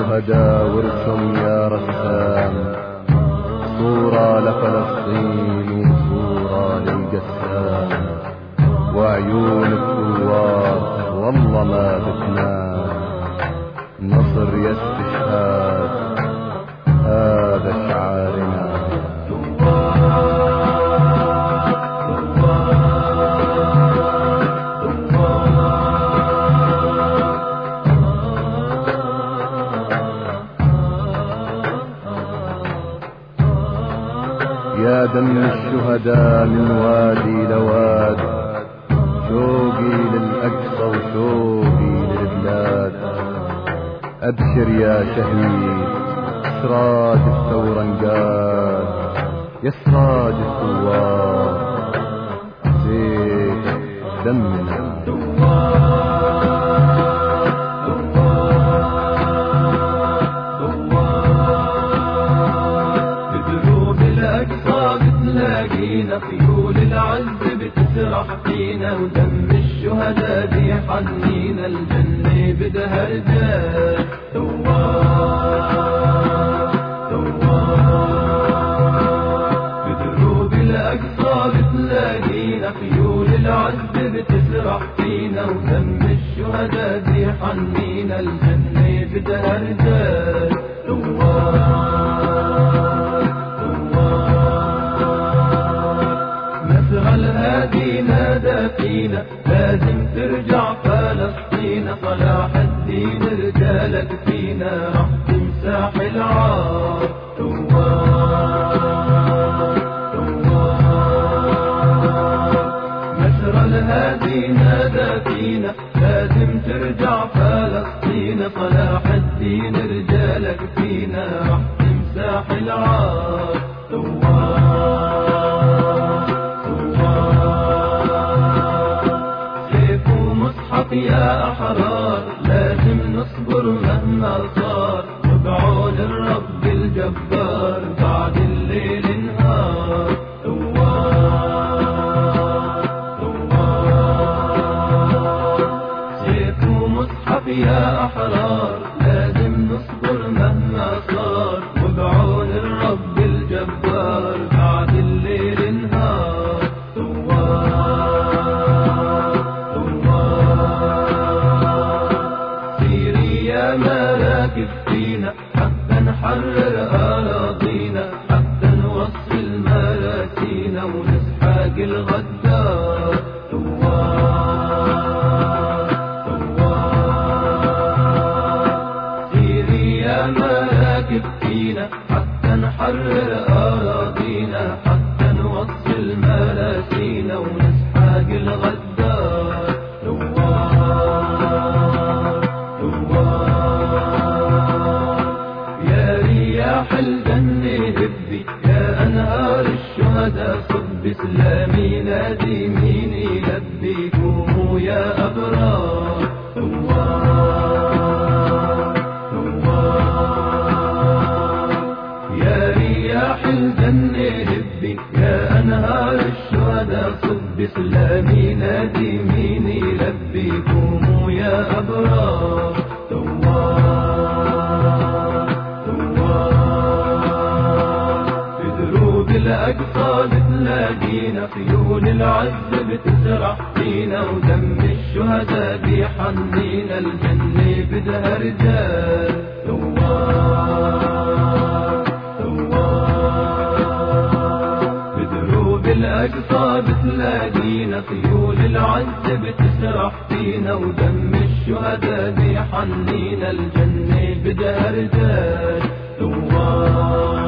الشهداء وارسم يا رسام صورة لفلسطين وصورة للقسام، وعيون الثوار والله ما بتنام. نصر يا استشهاد هذا شعارنا. يا دم الشهداء من وادي لواد، شوقي للأقصى وشوقي للبلاد. أبشر يا شهيد سراج الثورة انقاد، يا سراج الثوار زيت دمنا. بتلاقينا خيول العز بتسرح فينا، ودم الشهداء بيحنينا الجنة بدها رجال. ثوار بدروب الأقصى بتلاقينا خيول العز بتسرح فينا، ودم الشهداء بيحنينا الجنة بدها رجال. الهادي نادى فينا لازم ترجع فلسطين، صلاح الدين رجالك فينا رح تمسح العار. نشر الهادي نادى فينا لازم ترجع فلسطين، صلاح الدين رجالك فينا رح تمسح العار. يا أحرار لازم نصبر مهما صار، وبعون الرب الجبار بعد الليل نهار. سيف ومصحف يا أحرار لازم نصبر مهما صار، وبعون الرب الجبار بعد الليل نهار. مراكب فينا حتى نحرر أراضينا، حتى نوصل مراسينا ونسحق الغدار. سيري يا مراكب فينا حتى نحرر أراضينا، حتى نوصل مراسينا ونسحق الغدار. الجنة هبي يا أنهار الشهداء صب إسلامي نادي مين يلبي، قوموا يا أبرار. يا رياح الجنة هبي يا أنهار الشهداء صب إسلامي نادي مين يلبي، قوموا يا أبرار. الأقصى بتلاقينا خيول العز بتسرح فينا، ودم الشهداء بيحنينا الجنة بدها رجال. بدروب الأقصى بتلاقينا خيول العز بتسرح فينا، ودم الشهداء بيحنينا الجنة بدها رجال.